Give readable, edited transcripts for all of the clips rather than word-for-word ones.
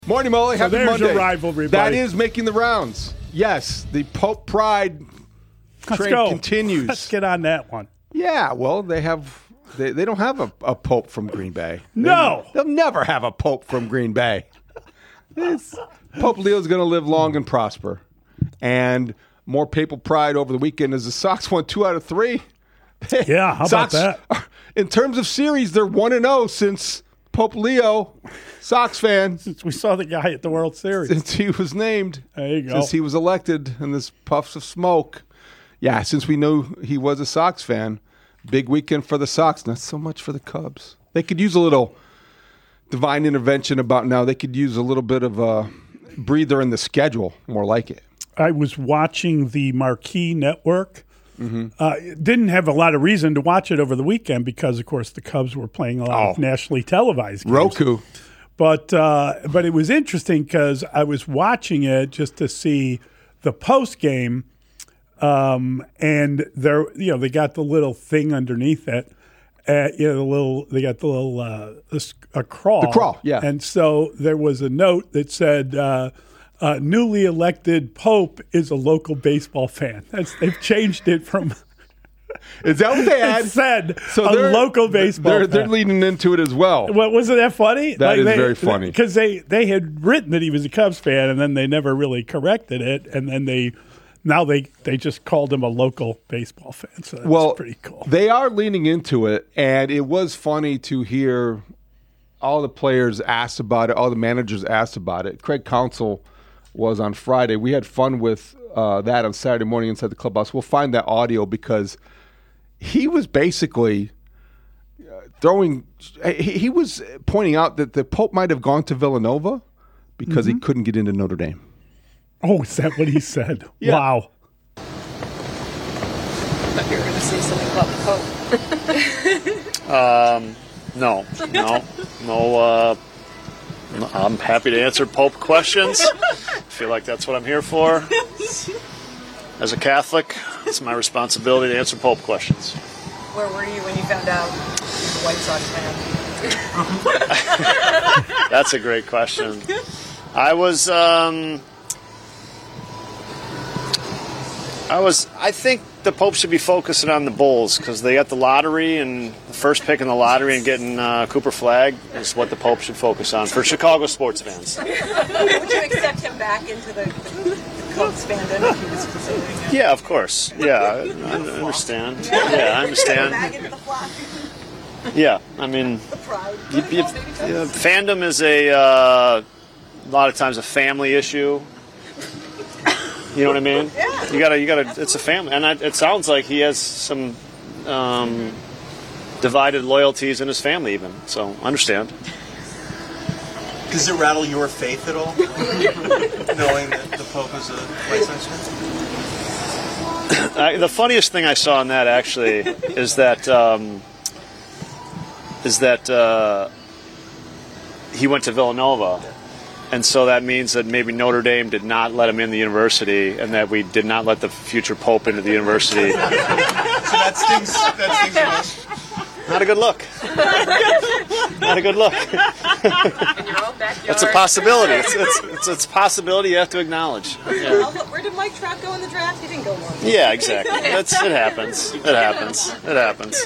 Morning, Molly. So Happy there's Monday. your rivalry, That buddy. is making the rounds. Yes, the Pope Pride Let's train go. continues. Let's get on that one. Yeah, well, they don't have a Pope from Green Bay. No. They'll never have a Pope from Green Bay. Pope Leo's going to live long and prosper. And more papal pride over the weekend as the Sox won 2 out of 3. Yeah, how about that? In terms of series, they're 1-0 since Pope Leo, Sox fan, Since we saw the guy at the World Series. since he was named. There you go. Since he was elected in this puffs of smoke. Yeah, since we knew he was a Sox fan. Big weekend for the Sox, not so much for the Cubs. They could use a little divine intervention about now. They could use a little bit of a breather in the schedule, more like it. I was watching the Marquee Network. Didn't have a lot of reason to watch it over the weekend because, of course, the Cubs were playing a lot of nationally televised games. Roku. But it was interesting because I was watching it just to see the post game, and they got the little thing underneath it. They got the little a crawl. The crawl, yeah. And so there was a note that said, newly elected Pope is a local baseball fan. They've changed it from. Is that what they had? It said they're- local baseball They're fan. leading into it as well. Well, wasn't that funny? That is very funny. Because they had written that he was a Cubs fan, and then they never really corrected it, and then they just called him a local baseball fan. So that's pretty cool. They are leaning into it, and it was funny to hear all the players asked about it, all the managers asked about it. Craig Counsell was on Friday. We had fun with that on Saturday morning inside the clubhouse. We'll find that audio because he was basically throwing – he was pointing out that the Pope might have gone to Villanova because he couldn't get into Notre Dame. Oh, is that what he said? Yeah. Wow. I thought you were going to say something about the Pope. No. I'm happy to answer Pope questions. I feel like that's what I'm here for. As a Catholic, it's my responsibility to answer Pope questions. Where were you when you found out you were a White Sox fan? That's a great question. I think the Pope should be focusing on the Bulls because they got the lottery and the first pick in the lottery and getting Cooper Flagg is what the Pope should focus on for Chicago sports fans. Would you accept him back into the Cubs fandom if he was considering it? Yeah, of course. Yeah, I understand. Yeah, I understand. Back into the flock? Yeah, I mean, The pride? fandom is a lot of times a family issue. You know what I mean? Yeah. You gotta. It's a family, and it sounds like he has some divided loyalties in his family, even. So, I understand. Does it rattle your faith at all, knowing that the Pope is a White Sox fan? The funniest thing I saw in that actually is that he went to Villanova. And so that means that maybe Notre Dame did not let him in the university, and that we did not let the future Pope into the university. So that stings the most. Not a good look. Not a good look. In your own backyard? That's a possibility. It's a possibility you have to acknowledge. Yeah, Where did Mike Trout go in the draft? He didn't go long. yeah, exactly. It happens. It happens.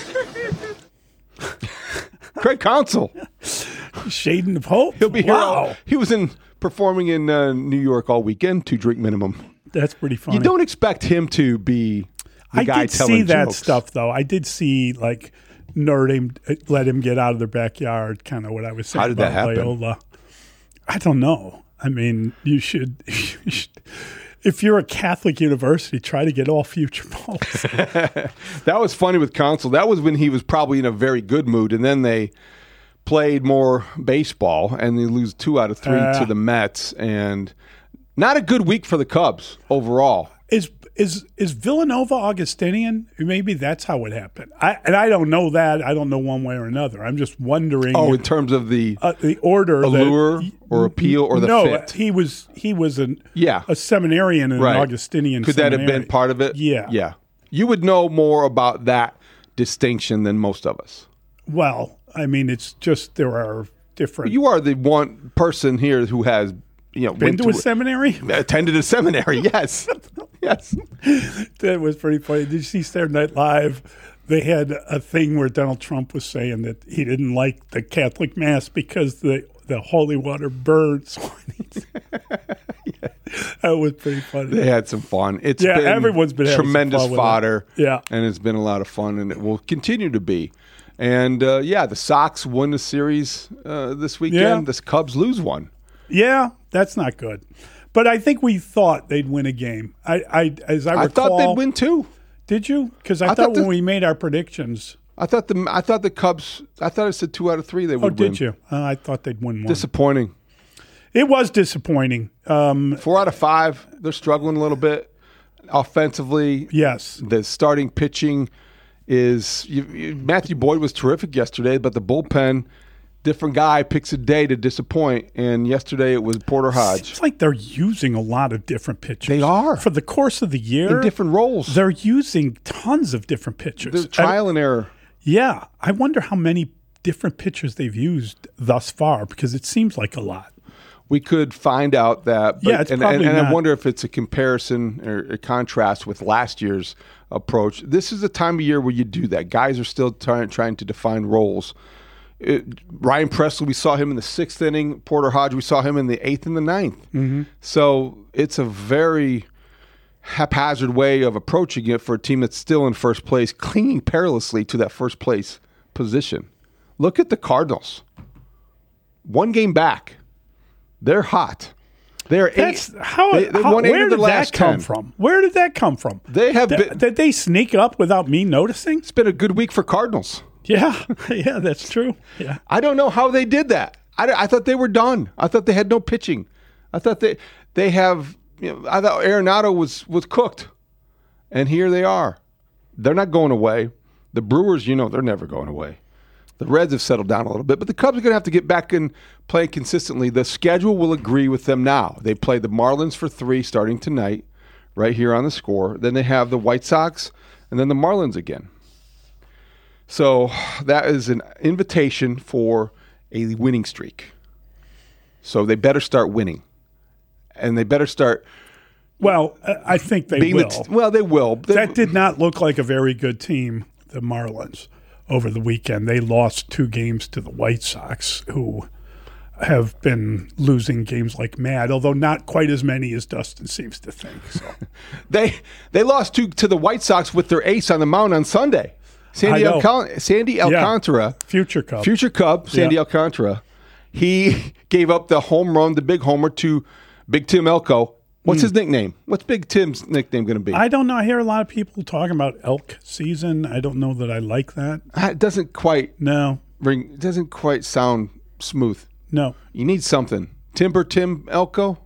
Craig Counsell. Shading the Pope? He'll be here. Wow. He was performing in New York all weekend, 2-drink minimum. That's pretty funny. You don't expect him to be the guy I did telling see that jokes. stuff, though. I did see, like, Notre Dame let him get out of their backyard, kind of what I was saying How did that about happen? Loyola. I don't know. I mean, you should if you're a Catholic university, try to get all future popes. That was funny with Counsell. That was when he was probably in a very good mood, and then they played more baseball, and they lose 2 out of 3 to the Mets, and not a good week for the Cubs overall. Is Villanova Augustinian? Maybe that's how it happened. I don't know that. I don't know one way or another. I'm just wondering. Oh, in terms of the order, allure or appeal or the fit? he was a Yeah. seminarian in Right. an Augustinian. Could that have seminary. been part of it? Yeah. Yeah. You would know more about that distinction than most of us. Well, I mean, it's just there are different. You are the one person here who has, been went to a seminary? attended a seminary. Yes, yes. That was pretty funny. Did you see Saturday Night Live? They had a thing where Donald Trump was saying that he didn't like the Catholic Mass because the holy water burns. That was pretty funny. They had some fun. It's Yeah, been everyone's been having some tremendous fun with fodder. it. Yeah. And it's been a lot of fun, and it will continue to be. And, the Sox won the series this weekend. Yeah. The Cubs lose one. Yeah, that's not good. But I think we thought they'd win a game. I I thought they'd win two. Did you? Because I thought thought when the- we made our predictions. I thought the Cubs. I thought I said 2 out of 3 they would Oh, win. did you? I thought they'd win one. Disappointing. It was disappointing. 4 out of 5. They're struggling a little bit offensively. Yes. The starting pitching is Matthew Boyd was terrific yesterday, but the bullpen, different guy picks a day to disappoint. And yesterday it was Porter Hodge. It's like they're using a lot of different pitchers. They are. For the course of the year. In different roles. They're using tons of different pitchers. There's trial and error. Yeah. I wonder how many different pitchers they've used thus far because it seems like a lot. We could find out that. But, Yeah, it's probably and I not. wonder if it's a comparison or a contrast with last year's approach. This is the time of year where you do that. Guys are still trying to define roles. Ryan Presley, we saw him in the 6th inning. Porter Hodge, we saw him in the 8th and the 9th. Mm-hmm. So it's a very haphazard way of approaching it for a team that's still in first place, clinging perilously to that first place position. Look at the Cardinals. 1 game back. They're hot. They're That's eight. how. They won 8 where of the did last that come 10. from? Where did that come from? They have been. Did they sneak up without me noticing? It's been a good week for Cardinals. Yeah, yeah, that's true. Yeah, I don't know how they did that. I thought they were done. I thought they had no pitching. I thought they have. I thought Arenado was cooked, and here they are. They're not going away. The Brewers, they're never going away. The Reds have settled down a little bit, but the Cubs are going to have to get back and play consistently. The schedule will agree with them now. They play the Marlins for 3 starting tonight, right here on the Score. Then they have the White Sox, and then the Marlins again. So that is an invitation for a winning streak. So they better start winning, and they better start. well, I think they Being will. they will. That did not look like a very good team, the Marlins, over the weekend. They lost 2 games to the White Sox, who have been losing games like mad, although not quite as many as Dustin seems to think. So. They lost to the White Sox with their ace on the mound on Sunday. Sandy Alcantara, Future Cub. Sandy Yeah. Alcantara. He gave up the home run, the big homer to Big Tim Elko. What's his nickname? What's Big Tim's nickname going to be? I don't know. I hear a lot of people talking about elk season. I don't know that I like that. It doesn't quite No, ring. It doesn't quite sound smooth. no. You need something. Timber Tim Elko.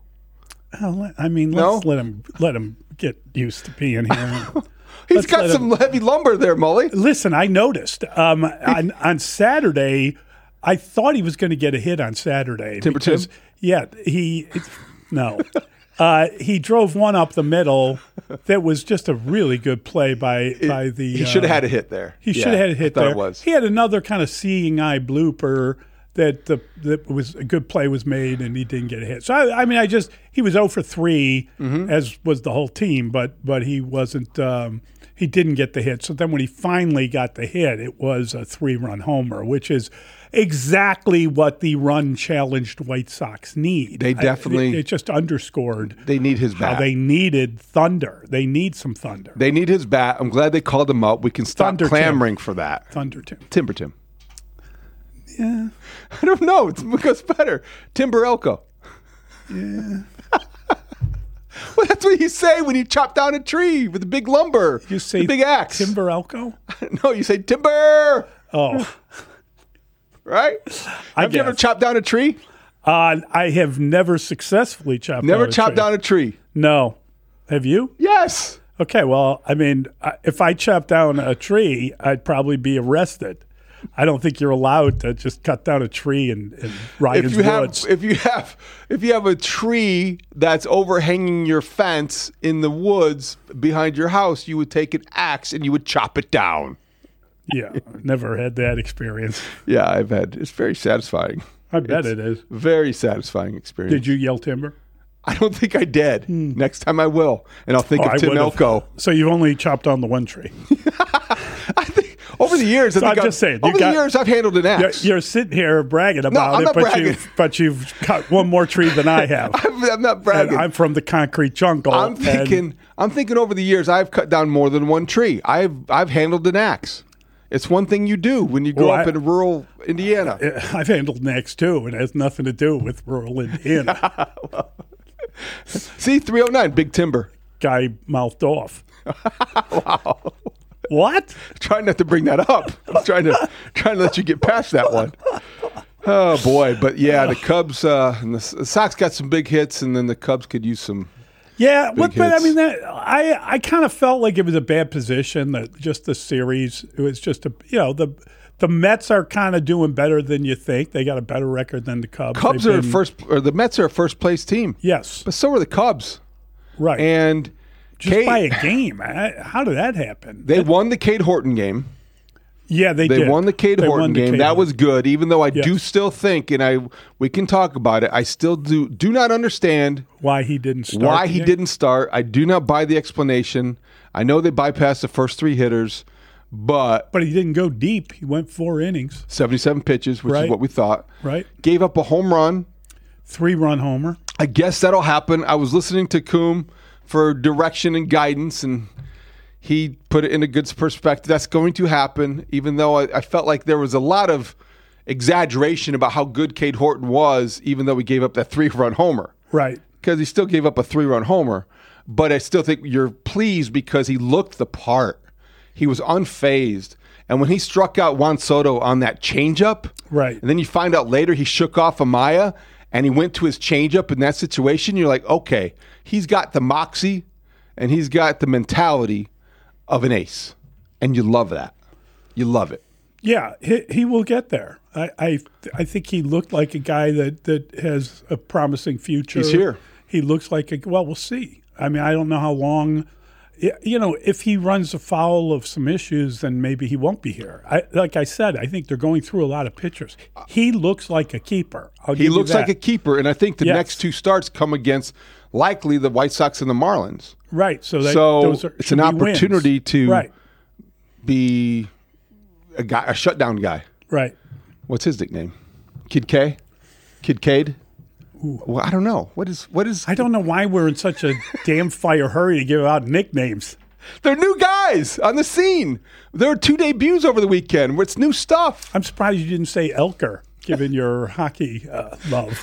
I mean, No? let's let him get used to being here. He's Let's got let some heavy lumber there, Mully. Listen, I noticed on Saturday, I thought he was going to get a hit on Saturday. Timber because, Tim? Yeah, he drove one up the middle that was just a really good play by the. He should have had a hit there. He should have had a hit I thought there. It was. He had another kind of seeing eye blooper that was a good play was made and he didn't get a hit. So he was 0 for 3 as was the whole team, but he wasn't. He didn't get the hit. So then when he finally got the hit, it was a 3-run homer, which is exactly what the run-challenged White Sox need. They definitely. It just underscored They need his how bat. they needed thunder. They need some thunder. They need his bat. I'm glad they called him up. We can stop Thunder Tim. clamoring for that. Thunder, Tim. Timber Tim. Yeah. I don't know. It goes better. Timber Elko. Yeah. Well, that's what you say when you chop down a tree with a big lumber. You say the big axe. Timber Elko? No, you say timber. Oh. Right? Have you ever guess. chopped down a tree? I have never successfully chopped Never down a chopped tree. down a tree. No. Have you? Yes. Okay, well, I mean, if I chopped down a tree, I'd probably be arrested. I don't think you're allowed to just cut down a tree and ride If in you the have woods. if you have a tree that's overhanging your fence in the woods behind your house, you would take an axe and you would chop it down. Yeah, never had that experience. Yeah, I've had. It's very satisfying. I bet It's it is. Very satisfying experience. Did you yell timber? I don't think I did. Next time I will, and I'll think Oh, I of Tim would've. Elko. So you've only chopped on the one tree. I think over the years, I'm just saying, Over the years, I've handled an axe. You're sitting here bragging about I'm it, not but bragging. you've cut one more tree than I have. I'm not And bragging. I'm from the concrete jungle. I'm thinking over the years, I've cut down more than one tree. I've handled an axe. It's one thing you do when you grow Well, up in rural Indiana. I've handled an axe too, and it has nothing to do with rural Indiana. See, 309, big timber. Guy mouthed off. Wow. What? Trying not to bring that up. I'm trying to let you get past that one. Oh boy, but yeah, the Cubs and the Sox got some big hits, and then the Cubs could use some. Yeah, but I hits. mean, I kind of felt like it was a bad position. That just the series, it was just the Mets are kind of doing better than you think. They got a better record than the Cubs. Cubs They've are been- the Mets are a first place team. Yes, But so are the Cubs. right. And just by a game. How did that happen? they won the Cade Horton game. Yeah, they They did. won the Cade They Horton won the game. Cade That was Horton. good, even though I do Yes. still think, and we can talk about it, I still do not understand Why he didn't start. why the he game. didn't start. I do not buy the explanation. I know they bypassed the first three hitters, but But he didn't go deep. He went 4 innings. 77 pitches, which Right. is what we thought. Right. Gave up a home run. 3-run homer. I guess that'll happen. I was listening to Coombe for direction and guidance, and he put it in a good perspective. That's going to happen, even though I felt like there was a lot of exaggeration about how good Cade Horton was, even though he gave up that 3-run homer. Right. Because he still gave up a 3-run homer. But I still think you're pleased because he looked the part. He was unfazed. And when he struck out Juan Soto on that changeup, Right. and then you find out later he shook off Amaya and he went to his changeup in that situation, you're like, okay, he's got the moxie and he's got the mentality of an ace. And you love that. You love it. Yeah, he will get there. I think he looked like a guy that has a promising future. He's here. He looks like we'll see. I mean, I don't know how long. If he runs afoul of some issues, then maybe he won't be here. Like I said, I think they're going through a lot of pitchers. He looks like a keeper. He looks like a keeper. And I think the Yes. next two starts come against likely the White Sox and the Marlins. right. So So it's should an be wins. opportunity to right, be a shutdown guy. right. What's his nickname? Kid K? Kid Cade? Well, I don't know. What is? I don't know why we're in such a damn fire hurry to give out nicknames. They're new guys on the scene. There are 2 debuts over the weekend where it's new stuff. I'm surprised you didn't say Elker, given your hockey love.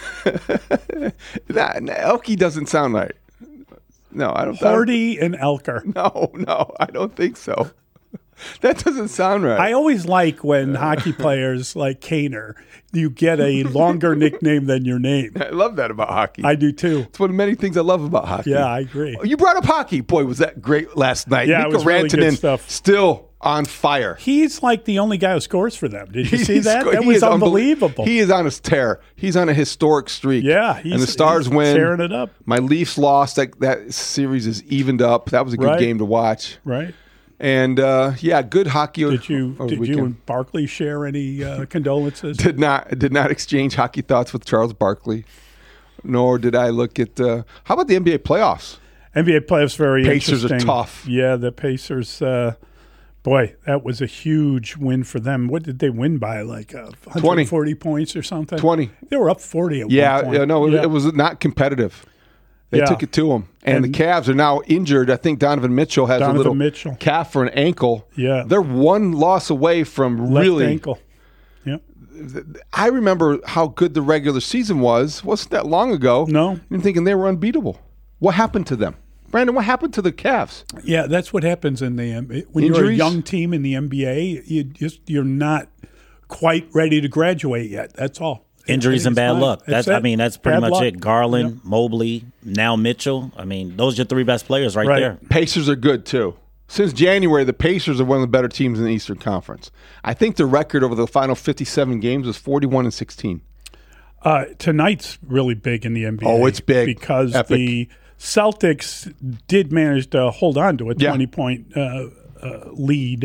Elkie doesn't sound right. No, I don't. Hardy and Elker. No, I don't think so. That doesn't sound right. I always like when hockey players like Kaner, you get a longer nickname than your name. I love that about hockey. I do too. It's one of many things I love about hockey. Yeah, I agree. You brought up hockey. Boy, was that great last night. Yeah, it Mikko was really good Rantanen stuff. still on fire. He's like the only guy who scores for them. Did you see He's that? sco- That he was is unbelievable. He is on his tear. He's on a historic streak. Yeah, and the Stars he's win. tearing it up. My Leafs lost. That series is evened up. That was a good Right. game to watch. Right? And good hockey. Did you over the did you weekend. and Barkley share any condolences? Did not exchange hockey thoughts with Charles Barkley, nor did I look at how about the NBA playoffs? NBA playoffs very Pacers are interesting. tough. Yeah, the Pacers. Boy, that was a huge win for them. What did they win by? Like 140 points or something? 20. They were up 40 at Yeah, one point. it was not competitive. They Yeah. took it to them. And the And- Cavs are now injured. I think Donovan Mitchell has a Donovan little Mitchell. calf or an ankle. Yeah. They're one loss away from Left really. ankle. Yeah. I remember how good the regular season was. Wasn't that long ago? No. I'm thinking they were unbeatable. What happened to them? Brandon, what happened to the Cavs? Yeah, that's what happens in the NBA. When you're a Injuries? young team in the NBA, you're not quite ready to graduate yet. That's all. Injuries I and think it's bad fine. luck. That's pretty Bad much luck. it. Garland, Mobley, now Mitchell. I mean, those are your three best players right Right. there. Pacers are good too. Since January, the Pacers are one of the better teams in the Eastern Conference. I think the record over the final 57 games was 41-16. Tonight's really big in the NBA. Oh, it's big. because Epic. the Celtics did manage to hold on to a Yeah. 20-point lead,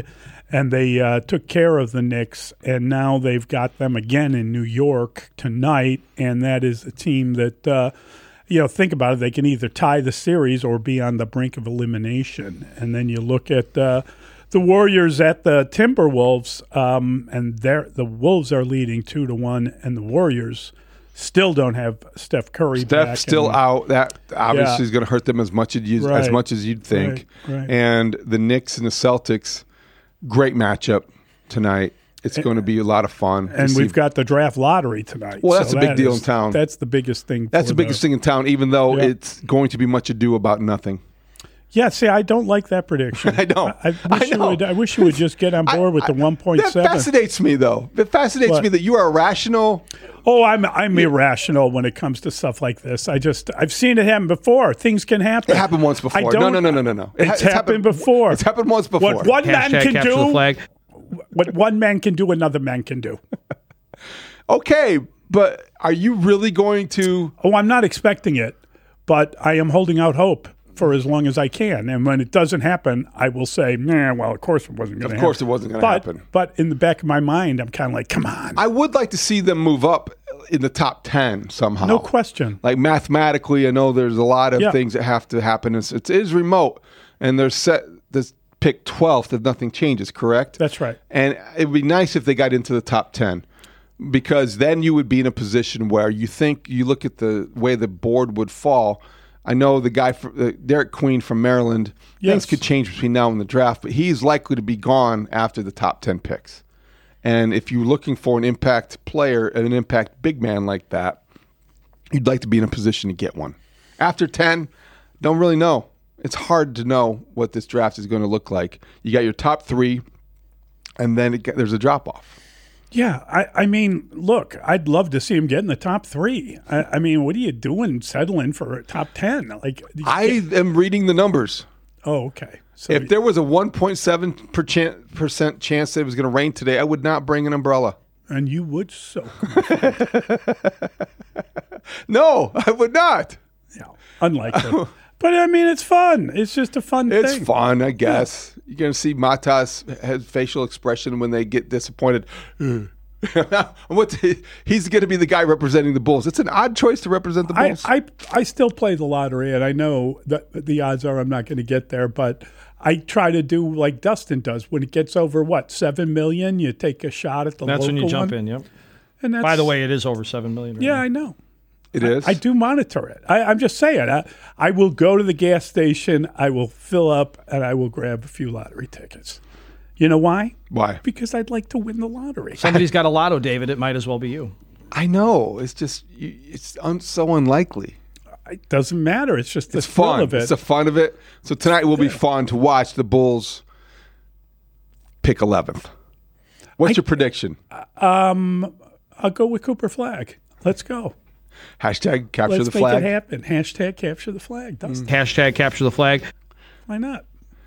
and they took care of the Knicks, and now they've got them again in New York tonight, and that is a team that, think about it, they can either tie the series or be on the brink of elimination. And then you look at the Warriors at the Timberwolves, and the Wolves are leading 2-1, and the Warriors still don't have Steph Curry back. Steph's still out. That obviously is going to hurt them as much as you'd think. Right. And the Knicks and the Celtics, great matchup tonight. It's going to be a lot of fun. And we've got the draft lottery tonight. Well, that's a big deal in town. That's the biggest thing. That's the biggest thing in town, even though it's going to be much ado about nothing. Yeah, see, I don't like that prediction. I know. I wish you would just get on board with the 1.7. That fascinates me, though. It fascinates me that you are rational. Oh, I'm irrational when it comes to stuff like this. I've seen it happen before. Things can happen. It happened once before. No. It's happened before. It's happened once before. What one man can capture do, the flag. what one man can do, another man can do. Okay, but are you really going to? Oh, I'm not expecting it, but I am holding out hope for as long as I can. And when it doesn't happen, I will say, well, of course it wasn't going to happen. Of course it wasn't going to happen. But in the back of my mind, I'm kind of like, come on. I would like to see them move up in the top 10 somehow. No question. Like mathematically, I know there's a lot of things that have to happen. It is remote, and they're set this pick 12th if nothing changes, correct? That's right. And it would be nice if they got into the top 10, because then you would be in a position where you look at the way the board would fall. I know the guy, Derek Queen from Maryland, things could change between now and the draft, but he's likely to be gone after the top 10 picks. And if you're looking for an impact player and an impact big man like that, you'd like to be in a position to get one. After 10, don't really know. It's hard to know what this draft is going to look like. You got your top 3, and then there's a drop-off. Yeah, I mean, look, I'd love to see him get in the top 3. I mean, what are you doing settling for a top 10? Like, I am reading the numbers. Oh, okay. So if there was a 1.7% chance that it was going to rain today, I would not bring an umbrella. And you would soak. No, I would not. Yeah, unlikely. But, I mean, it's fun. It's just a fun thing. It's fun, I guess. Yeah. You're going to see Matas' facial expression when they get disappointed. He's going to be the guy representing the Bulls. It's an odd choice to represent the Bulls. I still play the lottery, and I know that the odds are I'm not going to get there, but I try to do like Dustin does. When it gets over, $7 million, you take a shot at the local one. That's when you jump in, yep. And by the way, it is over $7 million. Right now. I know. It is? I do monitor it. I'm just saying. I will go to the gas station, I will fill up, and I will grab a few lottery tickets. You know why? Why? Because I'd like to win the lottery. Somebody's got a lotto, David. It might as well be you. I know. It's just so unlikely. It doesn't matter. It's just the thrill fun of it. It's the fun of it. So tonight will be fun to watch the Bulls pick 11th. What's your prediction? I'll go with Cooper Flag. Let's go. Hashtag capture Let's the flag. Let's make it happen. Hashtag capture the flag. Hashtag capture the flag. Why not?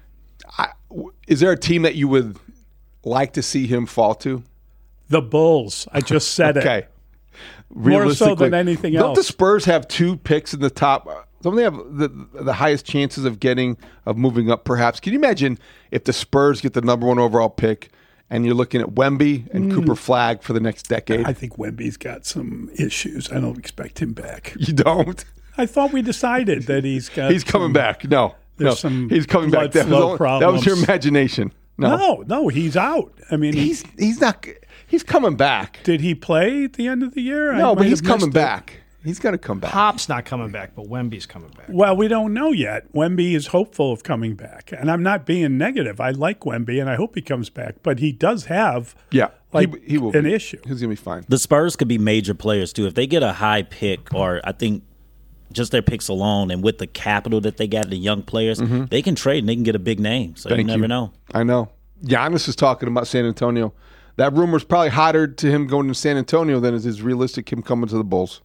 Is there a team that you would like to see him fall to? The Bulls. I just said it. Okay. More so than anything else. Don't the Spurs have 2 picks in the top? Don't they have the highest chances of moving up, perhaps? Can you imagine if the Spurs get the number 1 overall pick and you're looking at Wemby and Cooper Flag for the next decade? I think Wemby's got some issues. I don't expect him back. You don't? I thought we decided that he's coming back. No. Some he's coming back. That was your imagination. No, he's out. I mean, he's not. He's coming back. Did he play at the end of the year? No, but he's coming back. He's going to come back. Pop's not coming back, but Wemby's coming back. Well, we don't know yet. Wemby is hopeful of coming back, and I'm not being negative. I like Wemby, and I hope he comes back. But he does have he will an issue. He's going to be fine. The Spurs could be major players too if they get a high pick, or I think just their picks alone, and with the capital that they got, the young players, they can trade and they can get a big name. So you never know. I know. Giannis is talking about San Antonio. That rumor's probably hotter to him going to San Antonio than it is realistic him coming to the Bulls.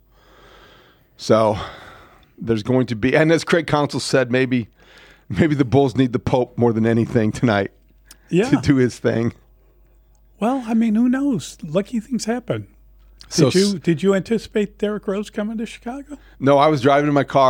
So there's going to be, and as Craig Counsell said, maybe the Bulls need the Pope more than anything tonight to do his thing. Well, I mean, who knows? Lucky things happen. Did you anticipate Derrick Rose coming to Chicago? No, I was driving in my car.